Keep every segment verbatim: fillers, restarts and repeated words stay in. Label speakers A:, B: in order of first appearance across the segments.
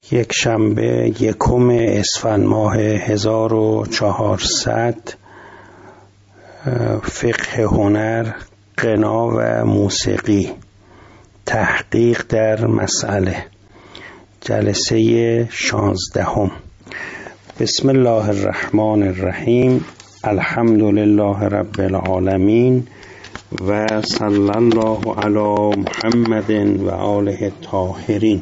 A: یک شنبه یکم اسفند ماه هزار و چهارصد، فقه هنر، غنا و موسیقی، تحقیق در مسئله، جلسه شانزدهم. بسم الله الرحمن الرحیم. الحمد لله رب العالمین و صلی الله علی محمد و آله الطاهرین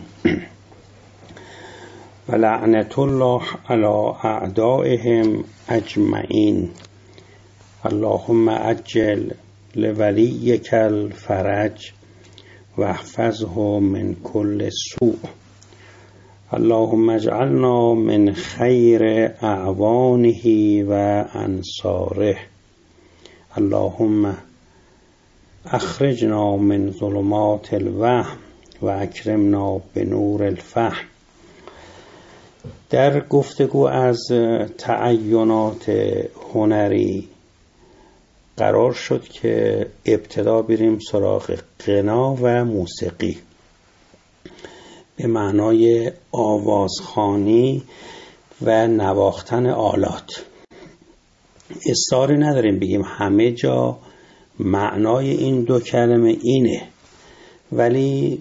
A: و لعنت الله علی اعدائهم اجمعین. اللهم عجل لولیک الفرج و احفظه من کل سوء. اللهم اجعلنا من خیر اعوانه و انصاره. اللهم اخرجنا من ظلمات الوهم و اکرمنا بنور الفهم. در گفتگو از تعینات هنری قرار شد که ابتدا بریم سراغ غنا و موسیقی به معنای آوازخوانی و نواختن آلات. اصراری نداریم بگیم همه جا معنای این دو کلمه اینه، ولی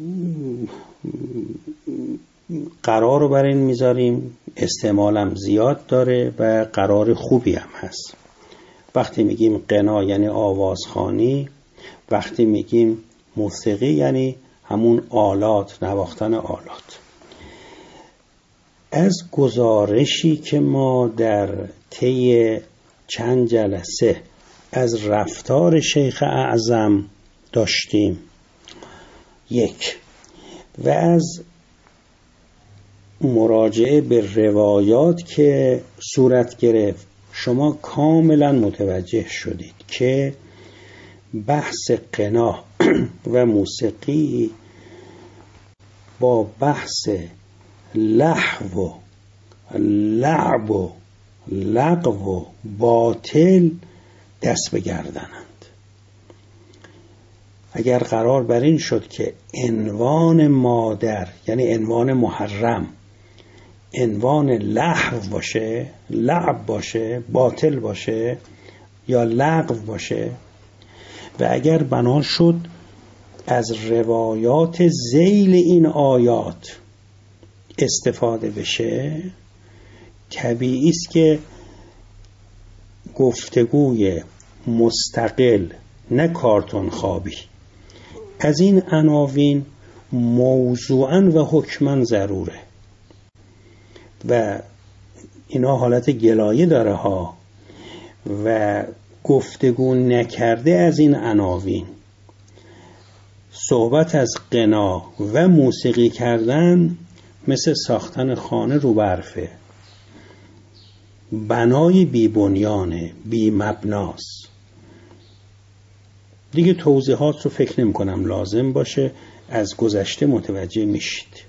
A: قرار رو بر این میذاریم، استعمالم زیاد داره و قرار خوبی هم هست. وقتی میگیم غنا یعنی آوازخوانی، وقتی میگیم موسیقی یعنی همون آلات، نواختن آلات. از گزارشی که ما در طی چند جلسه از رفتار شیخ اعظم داشتیم یک، و از مراجعه به روایات که صورت گرفت، شما کاملا متوجه شدید که بحث غنا و موسیقی با بحث لهو و لعب و لغو و باطل دست به گردنند. اگر قرار بر این شد که عنوان مادر یعنی عنوان محرم عنوان لهو باشه، لعب باشه، باطل باشه یا لغو باشه، و اگر بنا شد از روایات ذیل این آیات استفاده بشه، طبیعی است که گفتگوی مستقل، نه کارتون خوابی، از این عناوین موضوعاً و حکماً ضروره. و اینا حالت گلایه داره ها، و گفتگو نکرده از این عناوین، صحبت از غنا و موسیقی کردن مثل ساختن خانه رو برفه، بنای بی بنیانه، بی مبناست. دیگه توضیحات رو فکر نمی کنم لازم باشه، از گذشته متوجه میشید.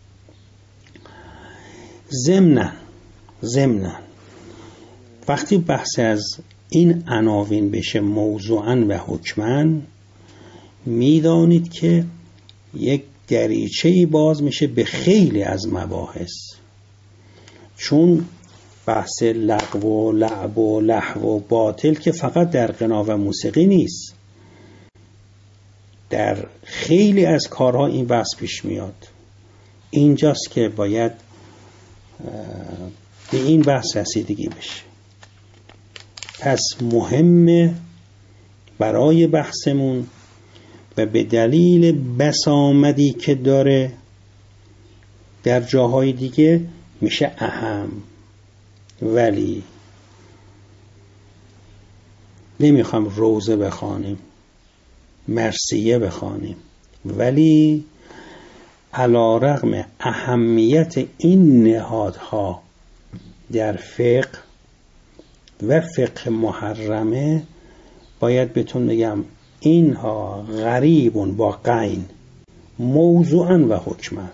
A: ضمناً ضمناً وقتی بحث از این عناوین بشه موضوعاً و حکماً، میدانید که یک دریچه‌ای باز میشه به خیلی از مباحث، چون بحث لغو و لعب و لهو و باطل که فقط در غنا و موسیقی نیست، در خیلی از کارها این بحث پیش میاد. اینجاست که باید به این بحث رسیدگی بشه. پس مهمه برای بحثمون و به دلیل بسامدی که داره در جاهای دیگه میشه اهم، ولی نمیخوام روزه بخوانیم، مرثیه بخوانیم، ولی علی رغم اهمیت این نهادها در فقه و فقه محرمه، باید بهتون بگم اینها غریبون با غین، موضوعاً و حکماً.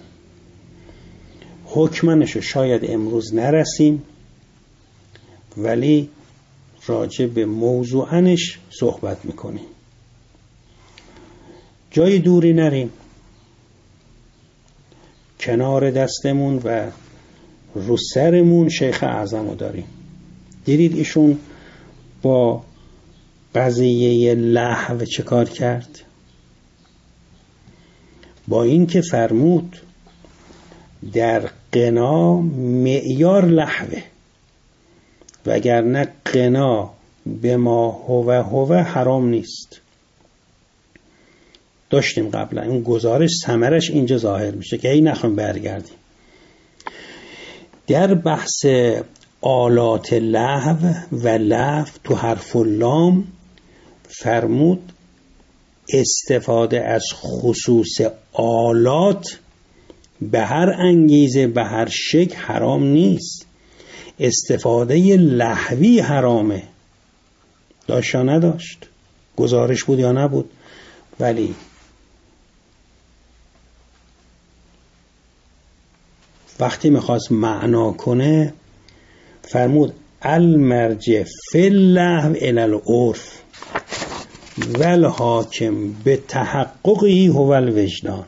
A: حکمانشو شاید امروز نرسیم، ولی راجع به موضوعانش صحبت میکنیم. جای دوری نریم. کنار دستمون و رو سرمون شیخ اعظم رو داریم. دیدید ایشون با قضیه لهو چه کار کرد؟ با این که فرمود در غنا معیار لهوه، وگرنه غنا به ما هو هو حرام نیست. داشتیم قبلا اون گزارش ثمرش اینجا ظاهر میشه که این نخواهیم برگردیم. در بحث آلات لهو و لهو تو حرف اللام فرمود استفاده از خصوص آلات به هر انگیزه به هر شکل حرام نیست. استفاده لهوی حرامه. داشت یا نداشت؟ گزارش بود یا نبود؟ ولی وقتی میخواست معنا کنه فرمود المرجع فی اللهو الی العرف والحاکم به تحققی هو الوجدان.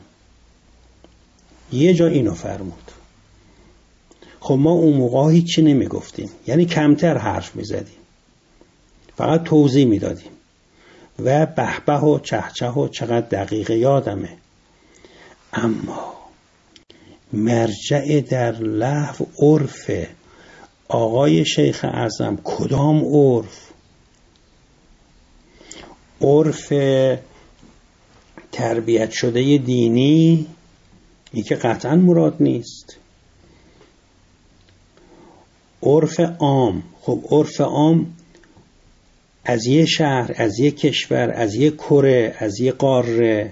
A: یه جا اینو فرمود. خب ما اون موقع هیچی نمیگفتیم، یعنی کمتر حرف میزدیم، فقط توضیح میدادیم و بهبه و چهچه و چقدر دقیقه یادمه. اما مرجع در لهو عرف. آقای شیخ اعظم کدام عرف؟ عرف تربیت شده دینی؟ این که قطعا مراد نیست. عرف عام. خب عرف عام از یه شهر، از یه کشور، از یه کره، از یه قاره،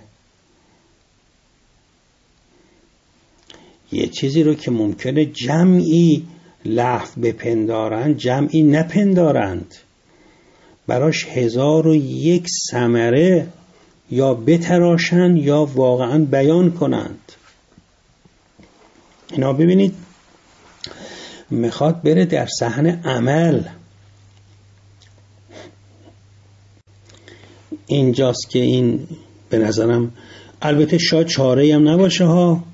A: یه چیزی رو که ممکنه جمعی لهو بپندارند جمعی نپندارند، براش هزار و یک ثمره یا بتراشن یا واقعا بیان کنند. اینا ببینید میخواد بره در صحنه عمل. اینجاست که این به نظرم البته شاید چاره‌ای هم نباشه ها.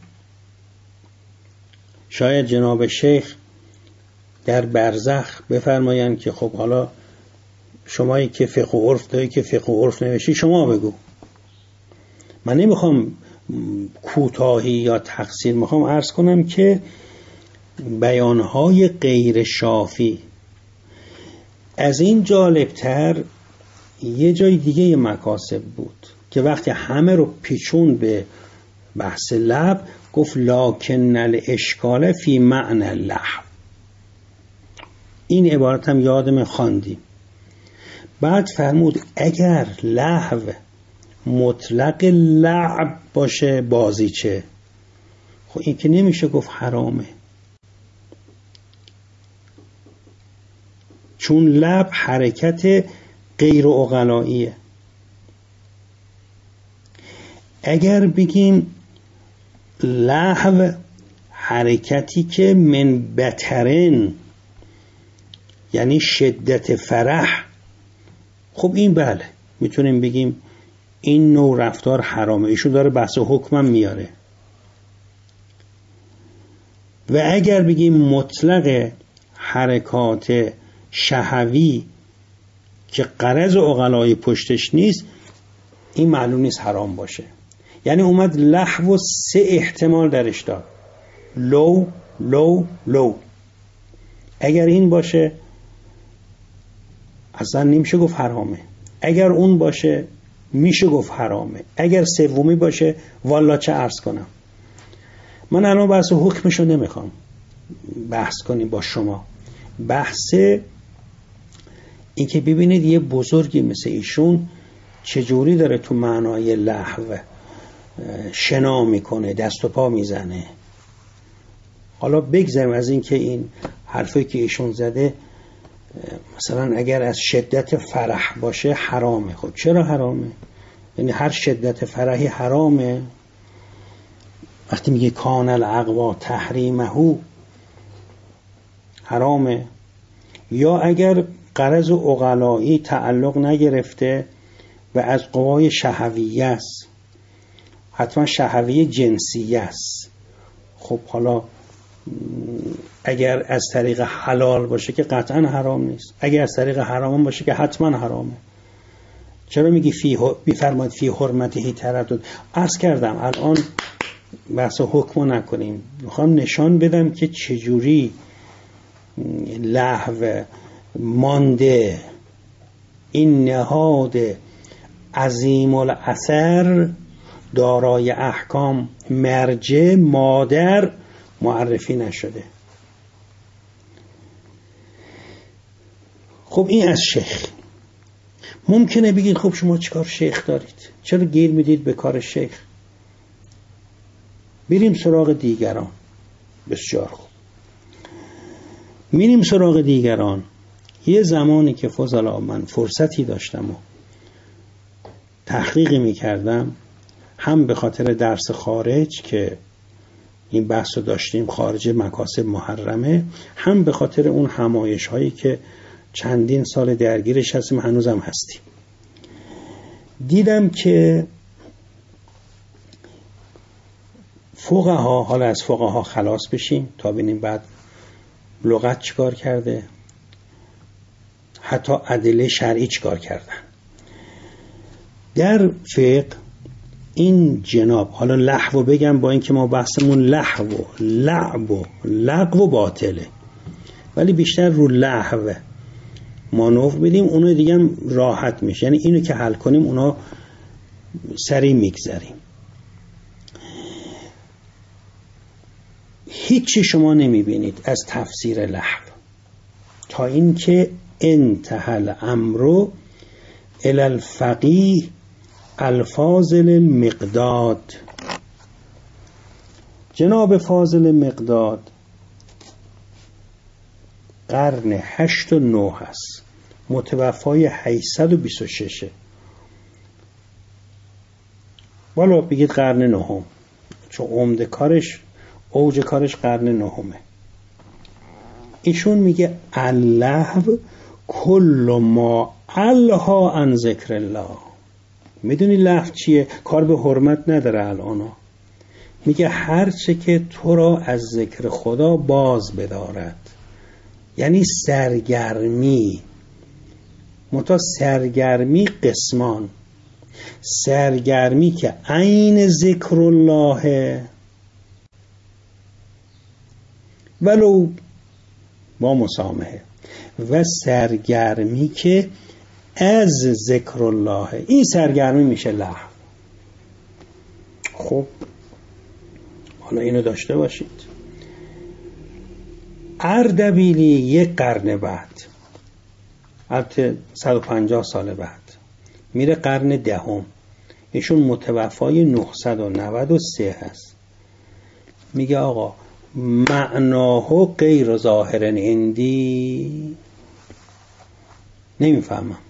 A: شاید جناب شیخ در برزخ بفرمایند که خب حالا شمایی که فقه و عرف داری که فقه و عرف نوشی شما بگو. من نمیخوام کوتاهی یا تقصیر، میخوام عرض کنم که بیانهای غیر شافی. از این جالبتر یه جای دیگه مکاسب بود که وقتی همه رو پیچون به بحث لب گفت لکن الاشکال فی معنی اللهو. این عبارت هم یادم خواندیم. بعد فرمود اگر لهو مطلق لعب باشه بازیچه، خب این که نمیشه گفت حرامه، چون لعب حرکت غیر عقلاییه. اگر بگیم لهو حرکتی که من بترن یعنی شدت فرح، خب این بله میتونیم بگیم این نوع رفتار حرامه. ایشون داره بحث حکمم میاره. و اگر بگیم مطلق حرکات شهوی که غرض عقلای پشتش نیست، این معلوم نیست حرام باشه. یعنی اومد لهو و سه احتمال درش داد، لو لو لو. اگر این باشه اصلا نمیشه گفت حرامه، اگر اون باشه میشه گفت حرامه، اگر سومی باشه والا چه عرض کنم. من الان بحث حکمشو نمیخوام بحث کنیم با شما. بحث این که ببینید یه بزرگی مثل ایشون چجوری داره تو معنای لهو شنا میکنه، دست و پا میزنه. حالا بگذاریم از این که این حرفی که ایشون زده مثلا اگر از شدت فرح باشه حرامه. خب چرا حرامه؟ یعنی هر شدت فرحی حرامه؟ وقتی میگه کان العقوا تحریمه حرامه؟ یا اگر غرض عقلایی تعلق نگرفته و از قوای شهویه است، حتما شهویه جنسیه است، خب حالا اگر از طریق حلال باشه که قطعا حرام نیست، اگر از طریق حرام باشه که حتما حرامه. چرا میگی فی بیفرماید فی حرمته تردد؟ عرض کردم الان بحث حکمو نکنیم، میخوام نشان بدم که چجوری لهو مانده این نهاد عظیم الاثر دارای احکام مرجع مادر معرفی نشده. خب این از شیخ. ممکنه بگید خب شما چیکار شیخ دارید؟ چرا گیر میدید به کار شیخ؟ بریم سراغ دیگران. بسیار خوب، میریم سراغ دیگران. یه زمانی که فضلا من فرصتی داشتم و تحقیقی میکردم، هم به خاطر درس خارج که این بحث رو داشتیم خارج مکاسب محرمه، هم به خاطر اون همایش هایی که چندین سال درگیرش هستیم، هنوزم هستیم، دیدم که فقها، حالا از فقها خلاص بشیم تا ببینیم بعد لغت چیکار کرده، حتی ادله شرعی چیکار کردن در فقه. این جناب، حالا لهو بگم با اینکه ما بحثمون لهو و لعب و لغو و باطله، ولی بیشتر رو لهو مانور بدیم، اونو دیگه هم راحت میشه، یعنی اینو که حل کنیم اونا سریع میگذریم. هیچی شما نمیبینید از تفسیر لهو تا اینکه انتهى الامر الی الفقیه الفاضل المقداد. جناب فاضل مقداد قرن هشت و نه هست، متوفای هشتصد و بیست و شش، والا بگید قرن نهم، چون عمده کارش اوج کارش قرن نهمه. ایشون میگه اللهو کل ما الها عن ذکر الله. میدونی لهو چیه؟ کار به حرمت نداره الان. میگه هر چه که تو را از ذکر خدا باز بدارد، یعنی سرگرمی. متا سرگرمی قسمان، سرگرمی که عین ذکر الله ولو با مسامحه، و سرگرمی که از ذکر الله، این سرگرمی میشه لهو. خب حالا اینو داشته باشید. اردبیلی یک قرن بعد، البته صد و پنجاه سال بعد، میره قرن دهم، ایشون متوفای نهصد و نود و سه هست. میگه آقا معناه غیر ظاهر عندی، نمیفهمم.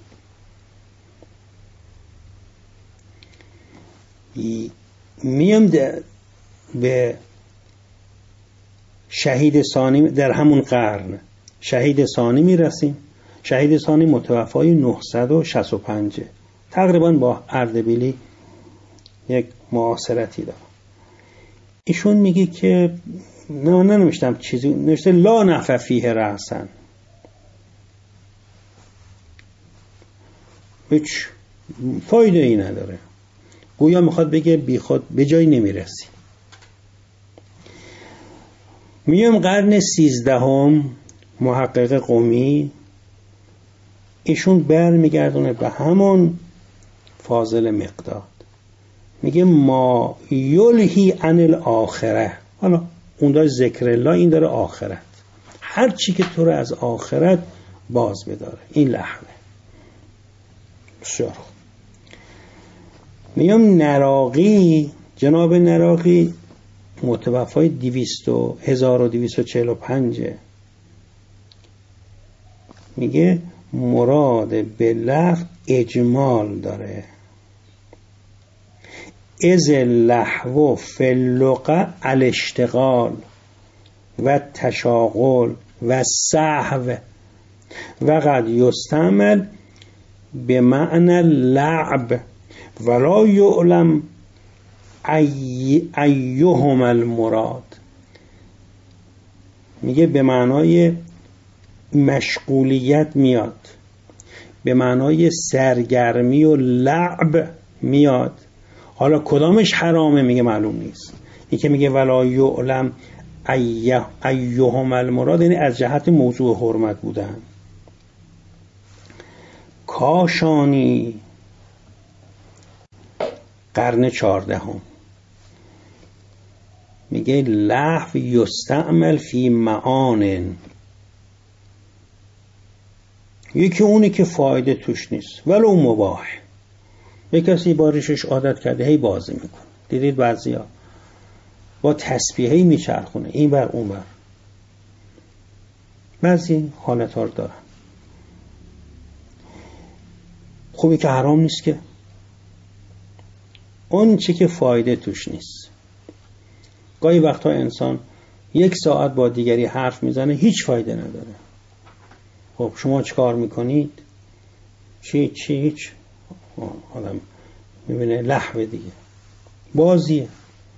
A: میم به شهید ثانی در همون قرن، شهید ثانی میرسیم. شهید ثانی متوفای نهصد و شصت و پنج، تقریبا با اردبیلی یک معاصرتی داره. ایشون میگه که نه ننوشتم چیزی، نوشته لا نفع فیه رأسن، هیچ فایده ای نداره، گویا میخواد بگه بی خود به جایی نمیرسی. میام قرن سیزدهم، محقق قمی، ایشون بر میگردونه به همون فاضل مقداد، میگه ما یلهی عن الاخره. حالا اون داره ذکر الله، این داره آخرت، هر چی که تو رو از آخرت باز بداره، این لهوه. بسیار خوب. میام نراقی، جناب نراقی متوفای دویست و هزار و دویست و چهل و پنج، میگه مراد به لهو اجمال داره. از لهو فی اللغة الاشتغال و تشاغل و سهو و قد یستعمل به معنی لعب ولا یعلم ای ایهم المراد. میگه به معنای مشغولیت میاد، به معنای سرگرمی و لعب میاد. حالا کدامش حرامه میگه معلوم نیست. این که میگه ولا یعلم ایهم المراد، یعنی از جهت موضوع حرمت بودن. کاشانی قرن چهاردهم میگه لهو یستعمل فی معان، یکی اونی که فایده توش نیست ولو مباح. یک کسی با ریشش عادت کرده هی بازی میکنه، دیدید بعضیا با تسبیحی میچرخونه این بر اون بر، بعضی حالت ها رو دارن. خوبی که حرام نیست که، اون چی که فایده توش نیست. گاهی وقتا انسان یک ساعت با دیگری حرف میزنه هیچ فایده نداره. خب شما چه کار میکنید؟ چی چی هیچ. آدم میبینه لهو دیگه، بازیه.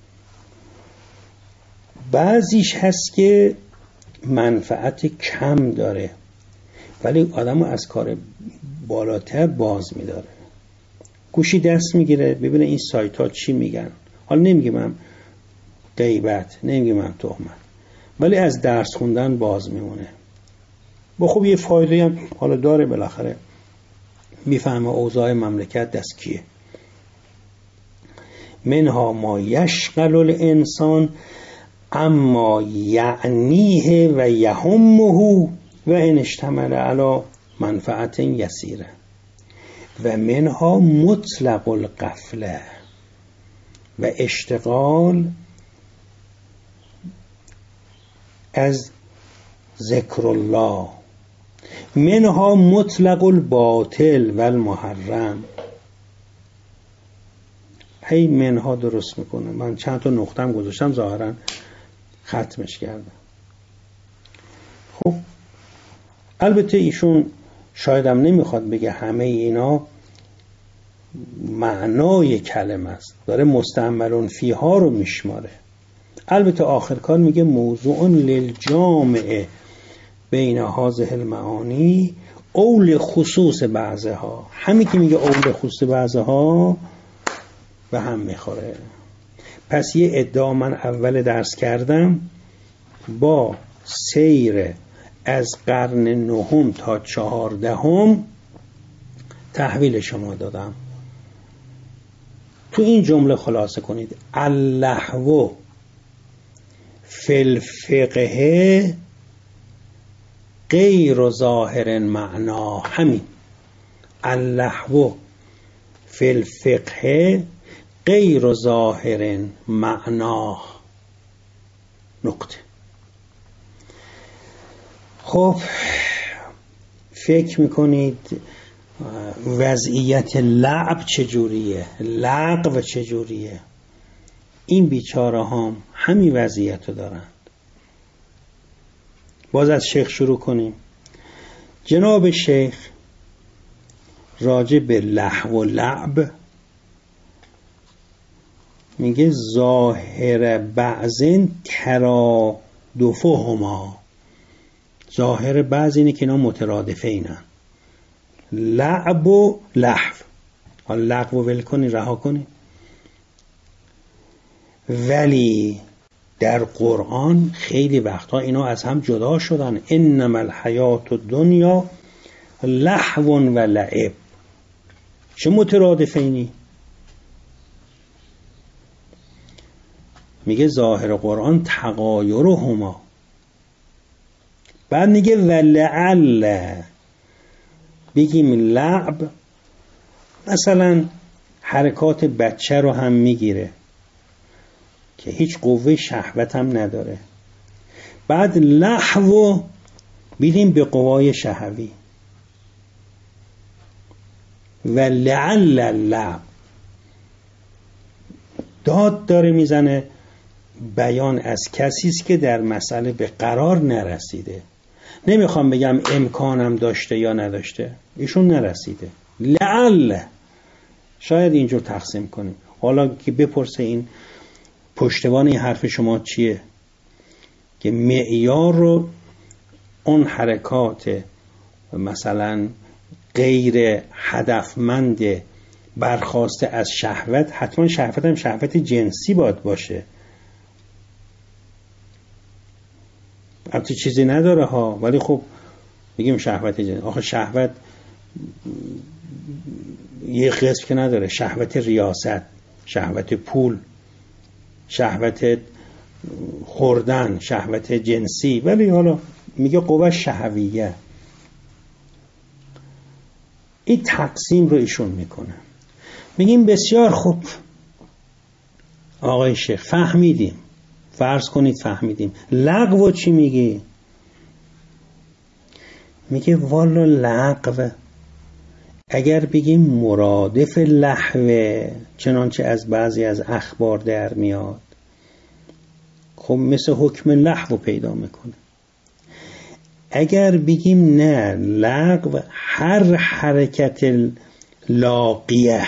A: بعضیش هست که منفعت کم داره ولی آدمو از کار بالاتر باز میداره. گوشی دست میگیره ببینه این سایت ها چی میگن. حالا نمیگه من غیبت، نمیگه من تهمت، ولی از درس خوندن باز میمونه. با خب یه فایده هم حالا داره، بالاخره میفهمه اوضاع مملکت دست کیه. منها ما یشغل الانسان اما یعنیه و یهمه و ان اشتمل علی منفعت یسیره و منها مطلق الغفله و اشتغال از ذکر الله، منها مطلق الباطل و المحرم. هی منها درست میکنه، من چند تا نقطم گذاشتم ظاهرا ختمش کردم. خب البته ایشون شایدم نمیخواد بگه همه اینا معنای کلمه است، داره مستعملون فیها رو میشماره. البته آخر کار میگه موضوع للجامعه بین هذه المعانی اول خصوص بعضها. همین که میگه اول خصوص بعضها به هم میخوره. پس یه ادعا من اول درس کردم، با سیر از قرن نهم تا چهاردهم تحویل شما دادم. تو این جمله خلاصه کنید: اللهو فی الفقه غیر ظاهر معنا. همین اللهو فی الفقه غیر ظاهر معنا. نقطه. خب فکر میکنید وضعیت لعب چجوریه؟ لغو چجوریه؟ این بیچاره هم همین وضعیت رو دارند. باز از شیخ شروع کنیم. جناب شیخ راجع به لهو و لعب میگه ظاهر بعضن ترادفهما. ظاهر بعض اینه که اینا مترادفه اینن، لعب و لهو. حالا لغو ول کنی، رها کنی. ولی در قرآن خیلی وقتا اینا از هم جدا شدن. انما الحیات الدنیا لهو و لعب. چه مترادفه اینی؟ میگه ظاهر قرآن تغایرهما. بعد میگه ولعل بگیم لعب مثلا حرکات بچه رو هم میگیره که هیچ قوه شهوت هم نداره. بعد لهو بیدیم به قوای شهوی. ولعل اللعب داد داره میزنه بیان از کسی است که در مسئله به قرار نرسیده. نمیخوام بگم امکانم داشته یا نداشته، ایشون نرسیده. لعل شاید اینجور تقسیم کنیم. حالا که بپرسه این پشتوان این حرف شما چیه؟ که معیار رو اون حرکات مثلا غیر هدفمند برخواسته از شهوت، حتما شهوت هم شهوت جنسی باید باشه، البته چیزی نداره ها، ولی خب میگیم شهوت جنسی. آخه شهوت یه قسم که نداره، شهوت ریاست، شهوت پول، شهوت خوردن، شهوت جنسی، ولی حالا میگه قوه شهویه. این تقسیم رو ایشون میکنه. میگیم بسیار خوب آقای شیخ، فهمیدیم، فرض کنید فهمیدیم. لغو چی میگی؟ میگه والا لغو اگر بگیم مرادف لهوه، چنانچه از بعضی از اخبار در میاد، خب مثل حکم لهو پیدا میکنه. اگر بگیم نه، لغو هر حرکت لاقیه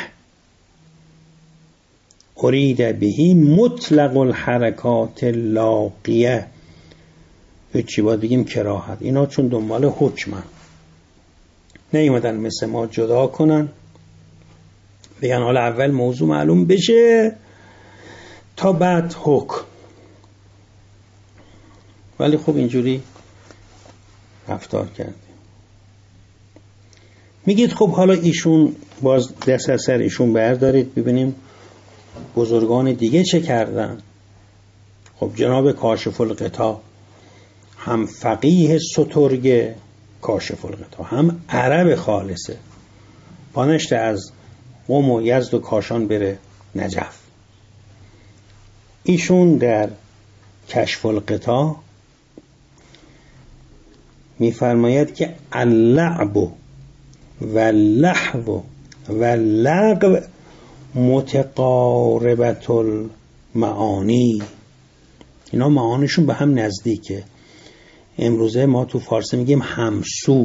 A: ارید بهی مطلق الحرکات لاقیه، چی باید بگیم؟ کراهت. اینا چون دنبال حکمن، نیومدن مثل ما جدا کنن بگن حالا اول موضوع معلوم بشه تا بعد حکم، ولی خب اینجوری رفتار کرده. میگید خب حالا ایشون، باز دست از سر ایشون بردارید ببینیم بزرگان دیگه چه کردن. خب جناب کاشف الغطا هم فقیه سترگه کاشف الغطا، هم عرب خالصه، پانشته از قم و یزد و کاشان بره نجف. ایشون در کشف الغطا میفرماید که اللعب و اللهو و اللغو متقاربت المعانی، اینا معانیشون به هم نزدیکه. امروزه ما تو فارسی میگیم همسو،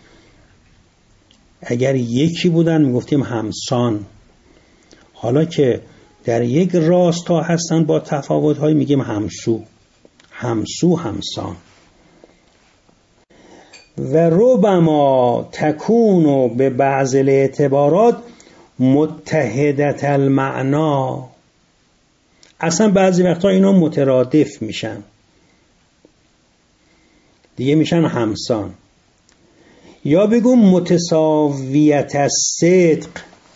A: اگر یکی بودن میگفتیم همسان، حالا که در یک راستا هستن با تفاوت‌های میگیم همسو. همسو همسان. و ربما تکونو به بعض الاعتبارات متحدت المعنا، اصلا بعضی وقتا اینا مترادف میشن دیگه، میشن همسان. یا بگم متساویت الصدق،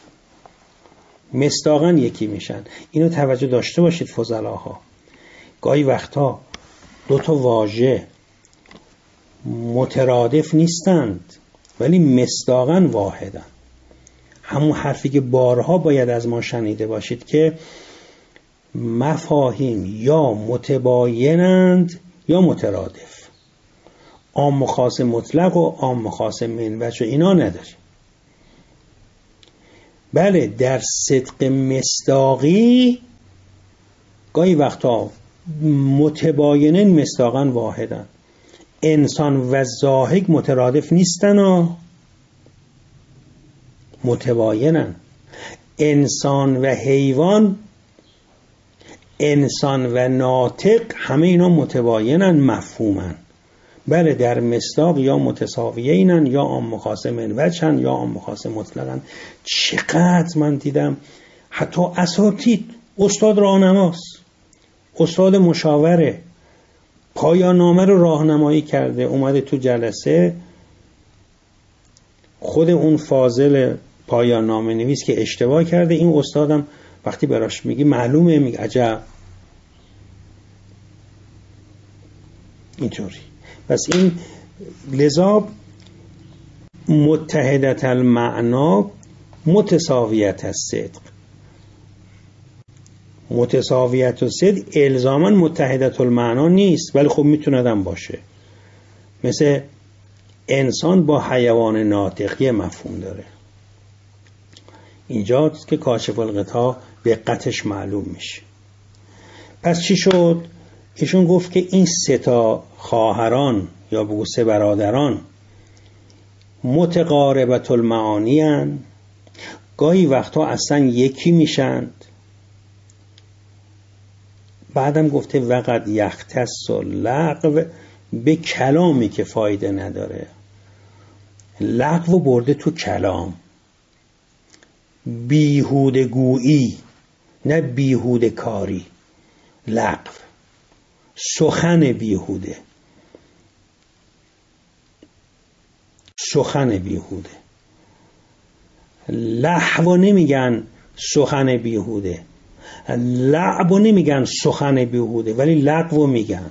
A: مصداقاً یکی میشن. اینو توجه داشته باشید فضلاها، گاهی وقتا دو تا واژه مترادف نیستند ولی مصداقاً واحدن. همون حرفی که بارها باید از ما شنیده باشید که مفاهیم یا متباینند یا مترادف، عام و خاص مطلق و عام و خاص منوچ و اینا نداریم. بله در صدق مصداقی گاهی وقتا متباینن مصداقاً واحدن. انسان و ضاحک مترادف نیستن و متباینن. انسان و حیوان، انسان و ناطق، همه اینا متباینن، مفهومن. بله در مصداق یا متساویه اینن یا عام خاص منوچن یا عام خاص مطلقن. چقدر من دیدم حتی اساتید، استاد راهنماست، استاد مشاوره، پایان نامه رو راهنمایی کرده، اومده تو جلسه، خود اون فاضل پایان نامه نویس که اشتباه کرده، این استادم وقتی براش میگی معلومه، میگه عجب. اینطوری. پس این لذا متحدت المعنا متساویت الصدق. متساویت الصدق الزاما متحدت المعنا نیست، ولی خب میتونه هم باشه. مثل انسان با حیوان ناطقی مفهوم داره. اینجاست که کاشف الغطا دقتش معلوم میشه. پس چی شد؟ ایشون گفت که این سه تا خواهران یا بگو سه برادران متقاربت المعانی هن. گاهی وقتا اصلا یکی میشند، بعدم گفته وقد یختص لغو به کلامی که فایده نداره. لغو برده تو کلام، بیهوده گویی نه بیهوده کاری. لغو سخن بیهوده، سخن بیهوده. لحو نمیگن سخن بیهوده، لعب نمیگن سخن بیهوده، ولی لغو میگن.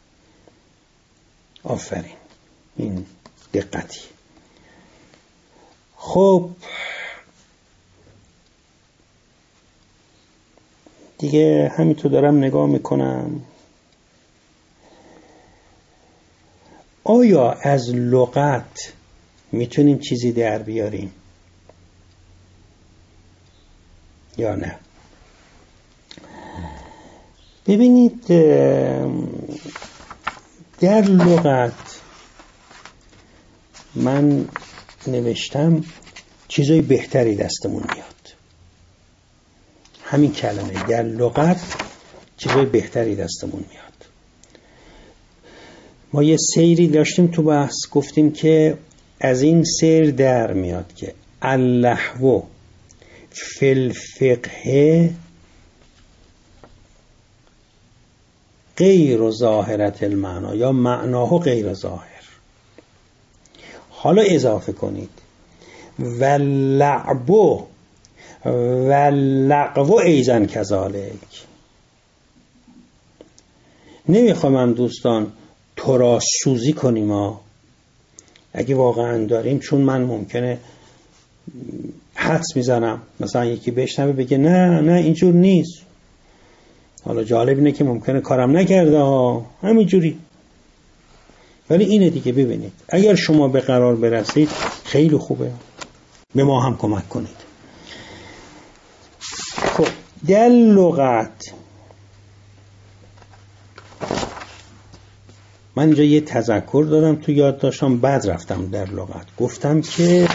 A: آفرین، این دقتی. خب دیگه همینطور دارم نگاه میکنم. آیا از لغت میتونیم چیزی در بیاریم یا نه؟ ببینید در لغت من نوشتم چیزای بهتری دستمون میاد. همین کلمه در لغت چیزای بهتری دستمون میاد. ما یه سیری داشتیم تو بحث، گفتیم که از این سیر در میاد که اللهو فی الفقه غیر ظاهرت المعنا، یا معناه غیر ظاهر. حالا اضافه کنید و لعبو و لغو ایزن کذالک. نمیخوام من دوستان تو را سوزی کنیم ها، اگه واقعا داریم، چون من ممکنه حدس میزنم مثلا یکی بشنوه بگه نه نه اینجور نیست. حالا جالب اینه که ممکنه کارم نکرده ها، همینجوری. ولی اینه دیگه. ببینید اگر شما به قرار برسید خیلی خوبه، به ما هم کمک کنید. خب در لغت من اینجا یه تذکر دادم تو یاد داشتم، بعد رفتم در لغت گفتم که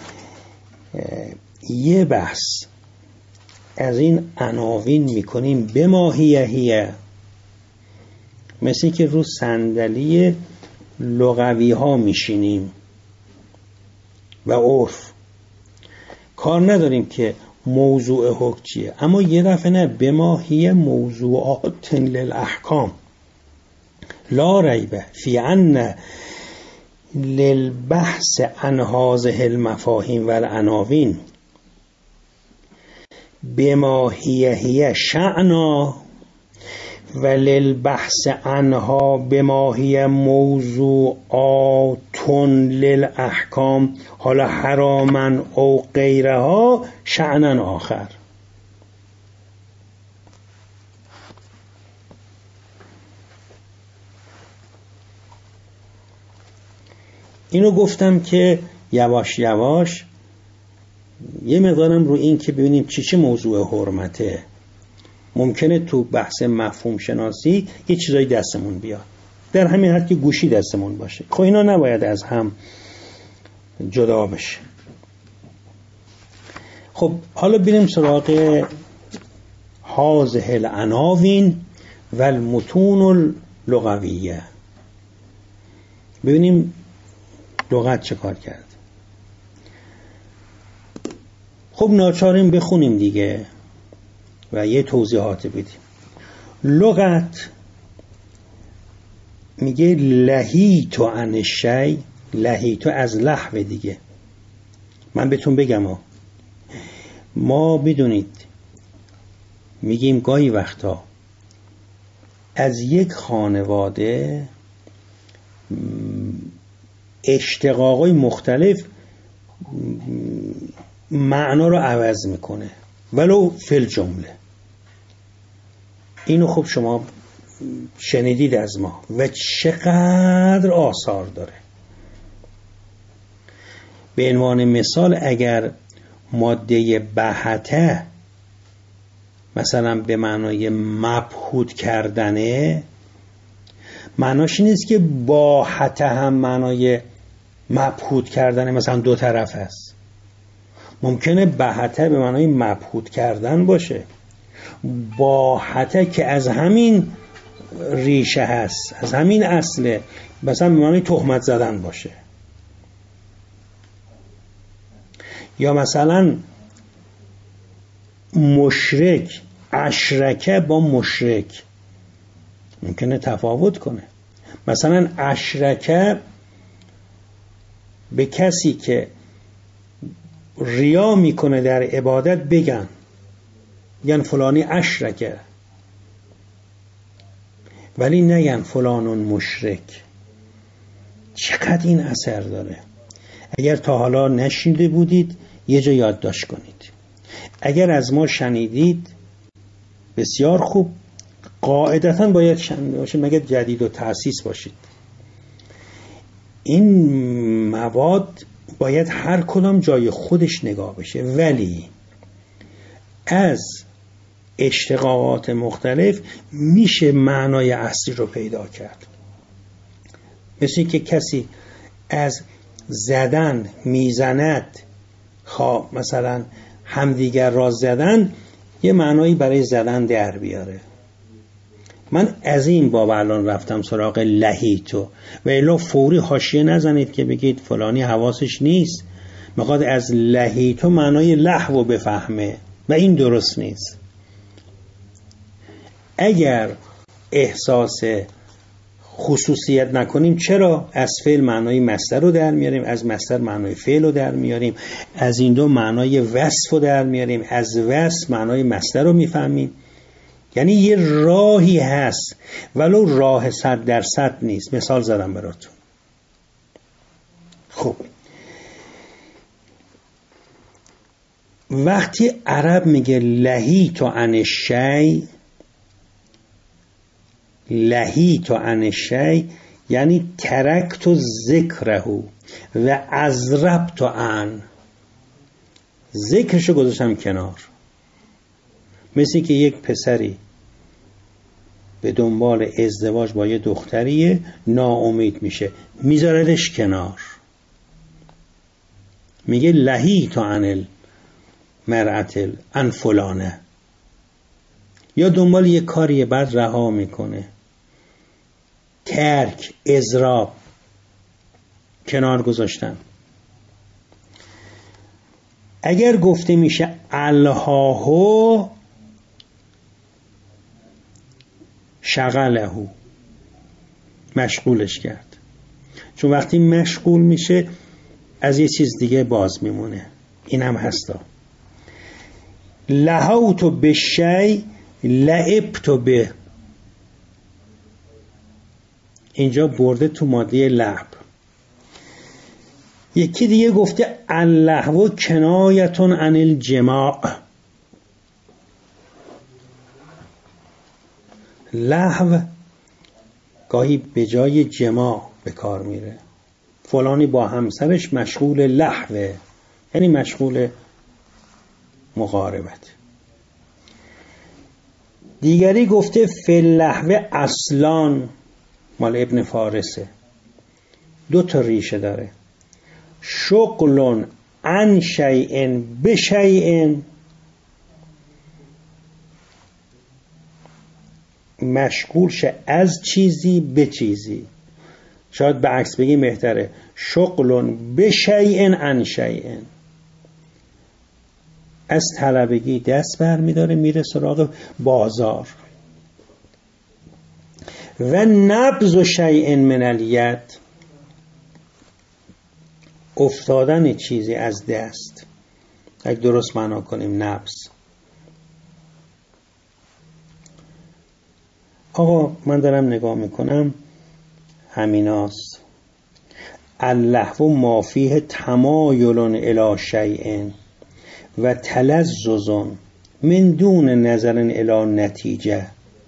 A: یه بحث از این عناوین میکنیم به ماهیهیه، مثل که رو صندلی لغوی ها میشینیم و عرف، کار نداریم که موضوع حکم چیه، اما یه دفعه نه، به ماهیه موضوعات للاحکام لا ریبه فی ان للبحث عن هذه المفاهیم و العناوین بما هی هی شأنا و للبحث عنها بما هی موضوعات للاحکام، حالا حراما او غیرها، شأنا آخر. اینو گفتم که یواش یواش یه مقدارم رو این که ببینیم چی چه موضوع حرمته. ممکنه تو بحث مفهوم شناسی یه چیزایی دستمون بیاد، در همین حد که گوشی دستمون باشه. خب اینا نباید از هم جدا بشه. خب حالا بریم سراغ هذه العناوین و المتون اللغویه، ببینیم لغت چه کار کرد. خب ناچاریم بخونیم دیگه و یه توضیحات بدیم. لغت میگه لهیتو عن الشیء، لهیتو از لهو دیگه. من بهتون بگم ها، ما بدونید میگیم گاهی وقتا از یک خانواده اشتقاقای مختلف معنا رو عوض میکنه، ولو فی جمله. اینو خب شما شنیدید از ما و چقدر آثار داره. به عنوان مثال اگر ماده بهته مثلا به معنای مبهوت کردنه، معناش نیست که باهته هم معنای مبهوت کردنه، مثلا دو طرف است. ممکنه بهته به معنای مبهوت کردن باشه، باحته که از همین ریشه هست، از همین اصله، مثلا به معنی تهمت زدن باشه. یا مثلا مشرک، اشرکه با مشرک ممکنه تفاوت کنه. مثلا اشرکه به کسی که ریا میکنه در عبادت بگن یعنی فلانی اشرکه، ولی نگن فلانون مشرک. چقدر این اثر داره. اگر تا حالا نشنیده بودید یه جا یادداشت کنید، اگر از ما شنیدید بسیار خوب، قاعدتا باید شنیده باشید مگر جدید و تأسیس باشید. این مواد باید هر کدام جای خودش نگاه بشه، ولی از اشتقاقات مختلف میشه معنای اصلی رو پیدا کرد. مثل که کسی از زدن میزند، خواه مثلا همدیگر را زدن، یه معنایی برای زدن در بیاره. من از این باب الان رفتم سراغ لهیتو، و الا فوری حاشیه نزنید که بگید فلانی حواسش نیست، میخواد از لهیتو معنای لهو بفهمه و این درست نیست. اگر احساس خصوصیت نکنیم، چرا؟ از فعل معنای مصدر رو در میاریم، از مصدر معنای فعل رو در میاریم، از این دو معنای وصف رو در میاریم، از وصف معنای مصدر رو میفهمیم. یعنی یه راهی هست ولو راه صد درصد نیست. مثال زدم براتون. خب وقتی عرب میگه لهیت عن الشیء، لهیت عن الشیء یعنی ترکت ذکره و ازربت عن، ذکرشو گذاشتم کنار. مثل که یک پسری به دنبال ازدواج با یه دختریه، ناامید میشه، میذاردش کنار، میگه لهیت عن المرأة عن فلانه. یا دنبال یه کاریه بعد رها میکنه، ترک، اضراب، کنار گذاشتن. اگر گفته میشه الهاهو شغلهو، مشغولش کرد، چون وقتی مشغول میشه از یه چیز دیگه باز میمونه. این هم هستا. لهوتو به شی لعبتو به، اینجا برده تو ماده لعب. یکی دیگه گفته اللهو کنایتون عن الجماع، لهو گاهی به جای جماع به کار میره. فلانی با همسرش مشغول لهوه، یعنی مشغول مقاربت. دیگری گفته فی اللهو اصلان، مال ابن فارسه، دو تا ریشه داره. شغل عن شیء بشیء، مشغول شه از چیزی به چیزی. شاید به عکس بگیم بهتره، شغل بشیء عن شیء، از طلبگی دست بر میداره میره سراغ بازار. و نبض و شیء من الید، افتادن چیزی از دست، اگه درست معنا کنیم نبض. آقا من دارم نگاه میکنم همیناست. اللهو ما فیه تمایل الی شیء و تلذذ من دون نظر الی نتیجه.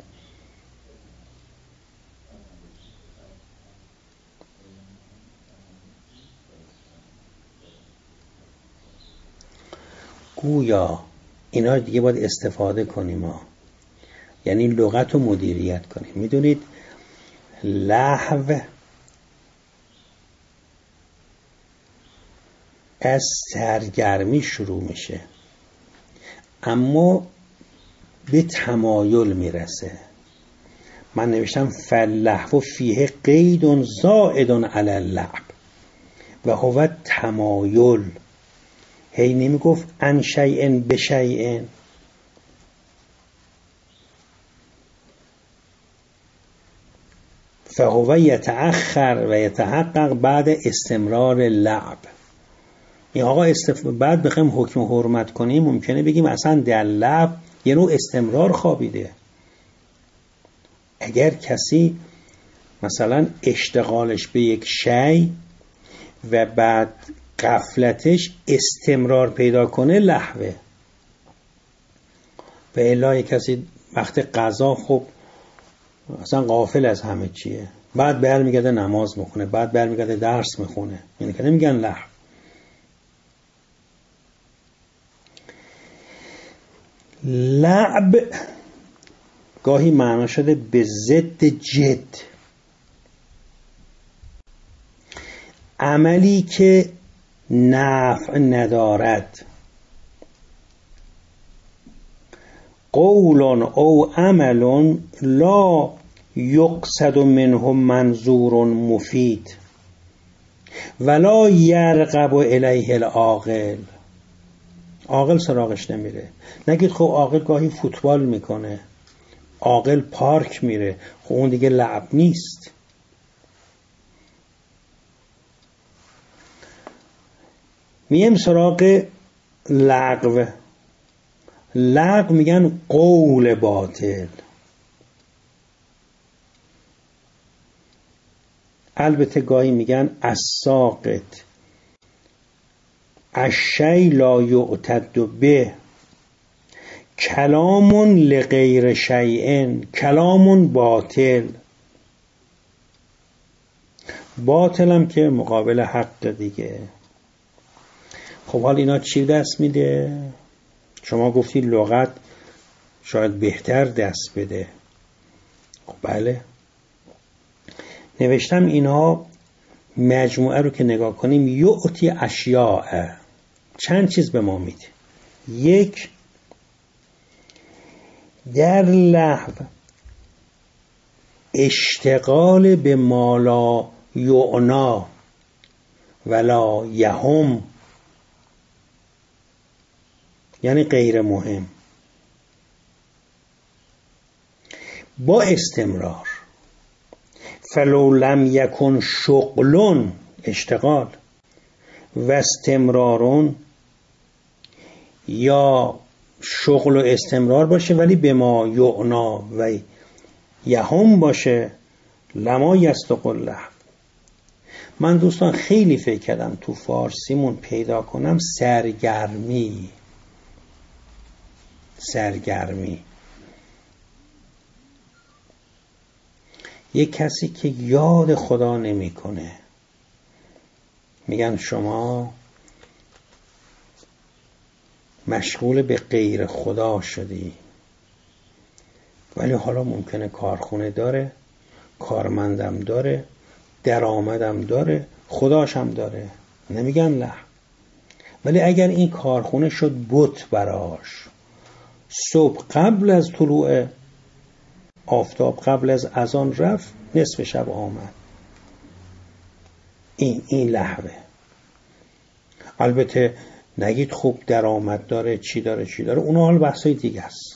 A: گویا اینا دیگه باید استفاده کنیم ها. یعنی لغت رو مدیریت کنیم. میدونید لهو از سرگرمی شروع میشه، اما به تمایل میرسه. من نوشتم فاللهو فیه قید زائد علی اللعب و هو تمایل. هی نمیگفت ان شیء بشیء. فهو یتأخر و یتحقق بعد استمرار لعب. این آقا استف... بعد بخوایم حکم حرمت کنیم ممکنه بگیم اصلا در لعب یه نوع استمرار خوابیده. اگر کسی مثلا اشتغالش به یک شی و بعد غفلتش استمرار پیدا کنه لهوه. به الا کسی وقت قضا خب اصلا غافل از همه چیه، بعد برمیگرده نماز میخونه، بعد برمیگرده درس میخونه، یعنی که نمیگن لهو. لعب گاهی معنا شده به ضد جد، عملی که نفع ندارد. قول او عمل لا یقصد منه منظور مفید ولا یرغب الیه العاقل. عاقل سراغش نمیره. نگید خب عاقل گاهی فوتبال میکنه، عاقل پارک میره، خب اون دیگه لعب نیست. میم سراغ لغو. لغو میگن قول باطل. البته گاهی میگن الساقط الشی لا یعتد به کلام لغیر شیء کلام باطل. باطلم که مقابل حق دیگه. خب حال اینا چی دست میده؟ شما گفتی لغت شاید بهتر دست بده. خب بله، نوشتم اینها مجموعه رو که نگاه کنیم یعطی اشیاء، چند چیز به ما میده. یک، در لهو اشتغال به مالا یعنا ولا یهم، یعنی غیر مهم، با استمرار. فلو لم یکن شغل، اشتغال، و استمرارون، یا شغل و استمرار باشه ولی به ما یعنا و یهم باشه، لما یستقل لهو. من دوستان خیلی فکر کردم تو فارسیمون پیدا کنم سرگرمی. سرگرمی یک کسی که یاد خدا نمیکنه. میگن شما مشغول به غیر خدا شدی، ولی حالا ممکنه کارخونه داره، کارمندم داره، درآمدم داره، خداشم داره. نمیگن نه. ولی اگر این کارخونه شد بت براش، صبح قبل از طلوع آفتاب، قبل از اذان رفت، نصف شب آمد، این این لهوه. البته نگید خوب درآمد داره، چی داره چی داره، اون حال بحثای دیگه است.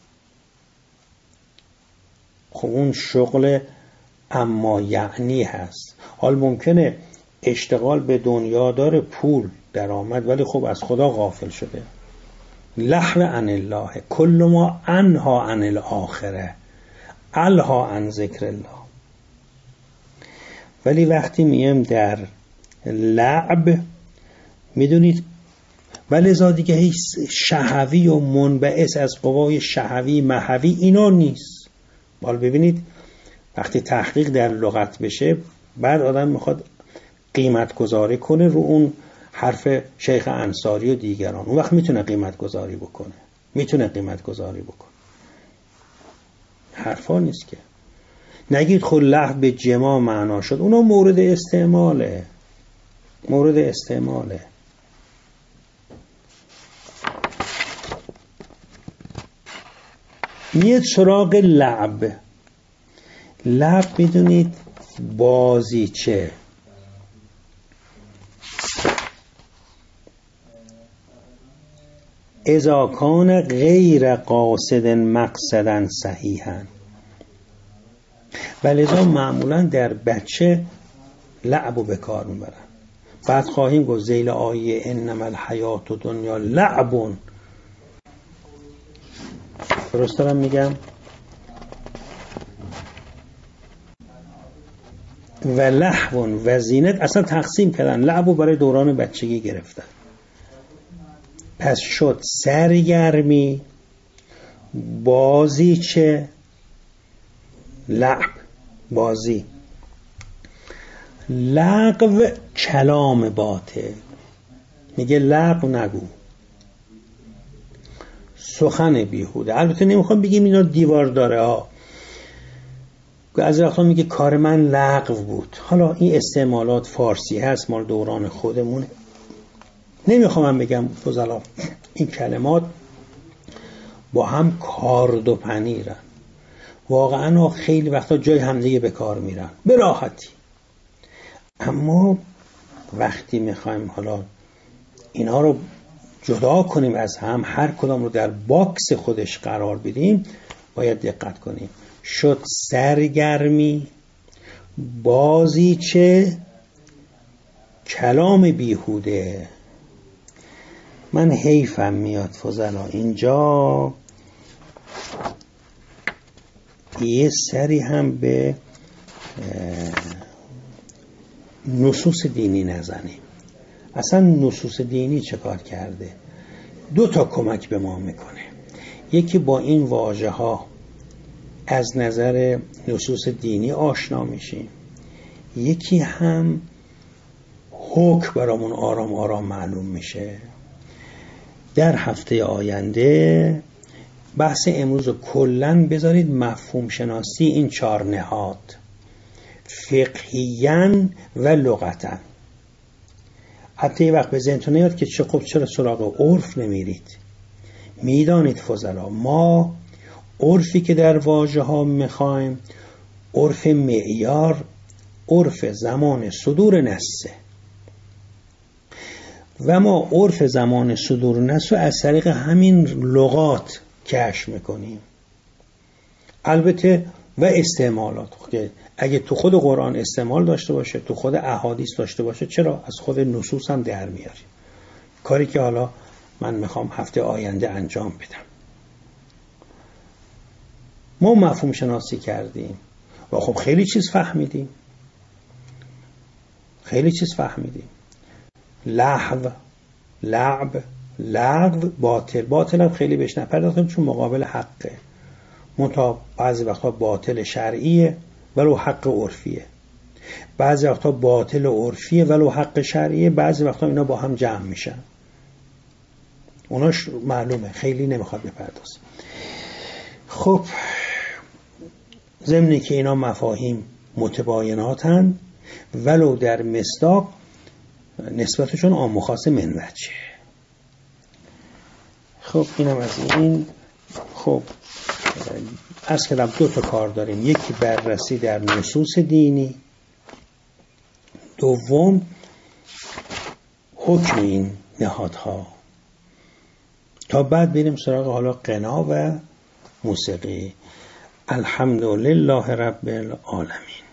A: خب اون شغل اما یعنی هست. حال ممکنه اشتغال به دنیا داره، پول درآمد، ولی خب از خدا غافل شده. لهو عن الله، کل ما انها عن الاخره الها عن ذکر الله. ولی وقتی میم در لعب، میدونید ولذا دیگه هیچ شهوی و منبعث از قوای شهوی مهوی اینا نیست. حالا ببینید وقتی تحقیق در لغت بشه، بعد آدم میخواد قیمت گذاری کنه رو اون حرف شیخ انصاری و دیگران، اون وقت میتونه قیمت گذاری بکنه، میتونه قیمت گذاری بکنه. حرفا نیست که نگید خود لهو به جما معنا شد، اونا مورد استعماله، مورد استعماله. میاد سراغ لعب. لعب میدونید بازیچه. اذا کان غیر قاصد مقصدا صحیحا، ولذا معمولا در بچه لعبو به کار میبرن. بعد خواهیم گفت ذیل آیه انما الحیات دنیا لعبون. درست دارم میگم؟ و لهو و زینت اصلا تقسیم کردن، لعبو برای دوران بچگی گرفتن. پس شد سرگرمی، بازیچه، لعب بازی. لغو کلام باطل، میگه لغو نگو، سخن بیهوده. البته نمیخوام بگیم اینا دیوار داره ها، از وقتا میگه کار من لغو بود. حالا این استعمالات فارسی هست، مال دوران خودمونه، نمیخوام من بگم فضلا این کلمات با هم کارد و پنیرن، واقعا خیلی وقتا جای همدیگه به کار میرن به راحتی. اما وقتی میخوایم حالا اینا رو جدا کنیم از هم، هر کدام رو در باکس خودش قرار بدیم، باید دقت کنیم. شد سرگرمی، بازیچه، کلام بیهوده. من حیفم میاد فضلا اینجا یه سری هم به نصوص دینی نزنیم. اصلا نصوص دینی چه کار کرده؟ دو تا کمک به ما میکنه. یکی با این واژه ها از نظر نصوص دینی آشنا میشیم، یکی هم حکم برامون آرام آرام معلوم میشه. در هفته آینده بحث امروز رو کلن بذارید مفهوم شناسی این چهار نهاد، فقهیاً و لغتاً. حتی یه وقت به ذهنتون نیاد که چه خب چرا سراغ عرف نمیرید. میدانید فضلا ما عرفی که در واژه ها میخوایم، عرف معیار، عرف زمان صدور نسه و ما عرف زمان صدور نسه از طریق همین لغات کشف میکنیم. البته و استعمالات که اگه تو خود قرآن استعمال داشته باشه، تو خود احادیث داشته باشه، چرا از خود نصوص هم در میاریم. کاری که حالا من میخوام هفته آینده انجام بدم. ما مفهوم شناسی کردیم و خب خیلی چیز فهمیدیم، خیلی چیز فهمیدیم. لهو، لعب، لغو، باطل. باطل هم خیلی بهش نپرداختیم چون مقابل حقه. منتها بعضی وقتا باطل شرعیه ولو حق عرفیه، بعضی وقتا باطل عرفیه ولو حق شرعیه، بعضی وقتا اینا با هم جمع میشن. اوناش معلومه، خیلی نمیخواد بپردازیم. خب ضمن که اینا مفاهیم متبایناتن ولو در مصداق نسبتشون عام و خاص من وجه. خب اینم از این. خب از کلام دو تا کار داریم، یکی بررسی در نصوص دینی، دوم حکم این نهادها، تا بعد بریم سراغ حالا غنا و موسیقی. الحمدلله رب العالمین.